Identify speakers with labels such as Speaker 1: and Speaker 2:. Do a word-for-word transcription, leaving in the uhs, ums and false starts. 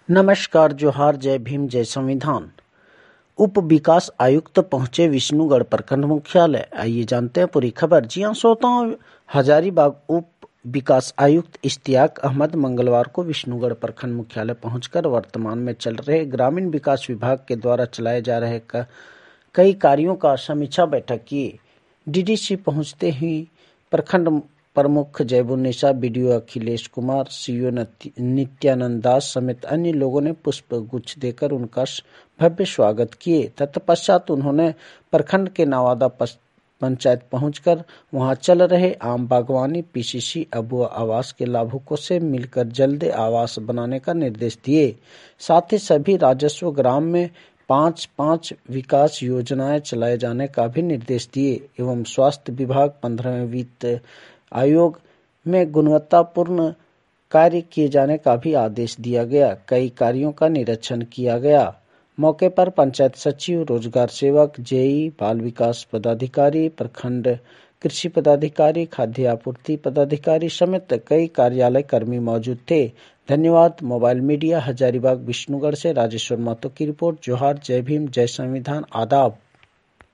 Speaker 1: नमस्कार, जोहार, जय भीम, जय संविधान। उप विकास आयुक्त पहुंचे विष्णुगढ़ प्रखंड मुख्यालय। आइए जानते हैं पूरी खबर। जी हां श्रोताओं, हजारीबाग उप विकास आयुक्त इश्तियाक अहमद मंगलवार को विष्णुगढ़ प्रखंड मुख्यालय पहुंचकर वर्तमान में चल रहे ग्रामीण विकास विभाग के द्वारा चलाए जा रहे कई कार्यों का समीक्षा बैठक किए। डीडीसी पहुंचते ही प्रखंड प्रमुख जयबुन्निसा, बीडीओ अखिलेश कुमार, सीईओ नित्यानंद दास समेत अन्य लोगों ने पुष्प गुच्छ देकर उनका भव्य स्वागत किए। तत्पश्चात उन्होंने प्रखंड के नवादा पंचायत पहुंचकर वहां चल रहे आम बागवानी, पीसीसी, अबुआ आवास के लाभुकों से मिलकर जल्द आवास बनाने का निर्देश दिए। साथ ही सभी राजस्व ग्राम में पांच पांच विकास योजनाएं चलाए जाने का भी निर्देश दिए एवं स्वास्थ्य विभाग पंद्रहवें वित्त आयोग में गुणवत्तापूर्ण कार्य किए जाने का भी आदेश दिया गया। कई कार्यों का निरीक्षण किया गया। मौके पर पंचायत सचिव, रोजगार सेवक, जेई, बाल विकास पदाधिकारी, प्रखंड कृषि पदाधिकारी, खाद्य आपूर्ति पदाधिकारी समेत कई कार्यालय कर्मी मौजूद थे। धन्यवाद। मोबाइल मीडिया, हजारीबाग, विष्णुगढ़ से राजेश्वर महतो की रिपोर्ट। जोहार, जय भीम, जय संविधान, आदाब।